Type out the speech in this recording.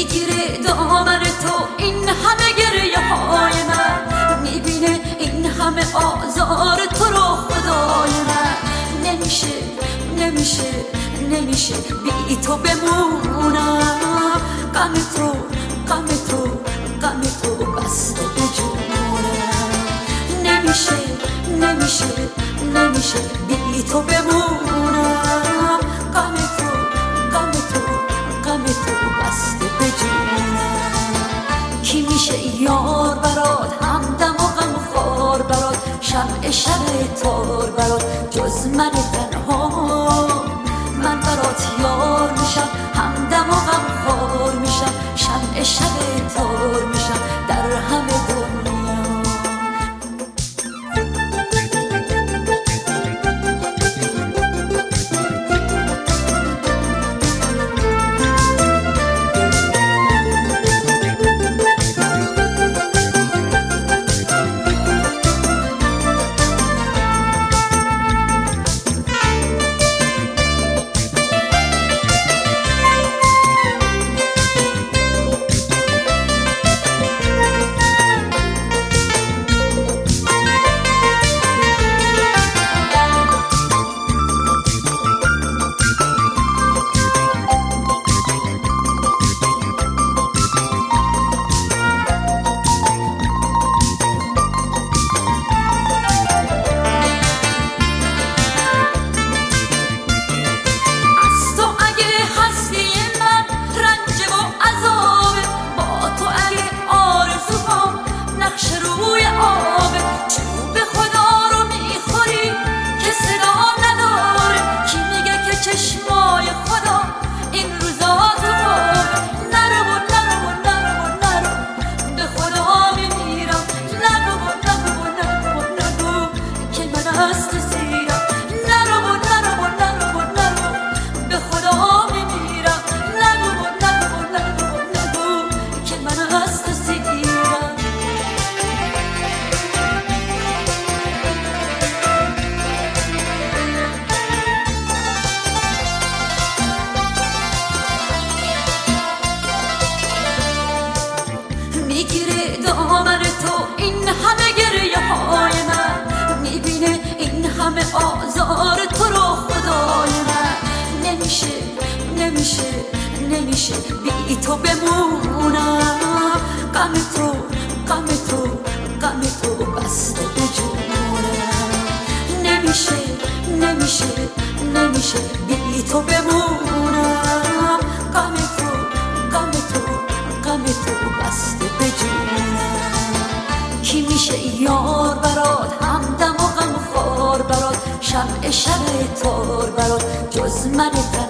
میگیره دامن تو این همه گریه های من، میبینه این همه آزار تو رو خدای من. نمیشه نمیشه نمیشه بی تو بمونم، غم تو غم تو غم تو بسته به جونم. نمیشه نمیشه نمیشه بی تو بمونم، غم تو غم تو غم تو بسته به جونم. کی میشه یار برات، همدم و غم خوار برات، شمع شب تار برات جز من تنها؟ من برات یار میشم، همدم و غم خوار میشم، شمع شب تار میشم در همه دنیا. میگیره دامن تو این همه گریه های من، میبینه این همه آزار تو رو خدای من. نمیشه نمیشه نمیشه بی تو بمونم، غم تو غم تو غم تو بسته به جونم. نمیشه نمیشه نمیشه بی تو بمونم، غم تو غم تو غم تو بسته به جونم. کی میشه یار برات، همدم و غم خوار برات، شمع شب تار برات جز من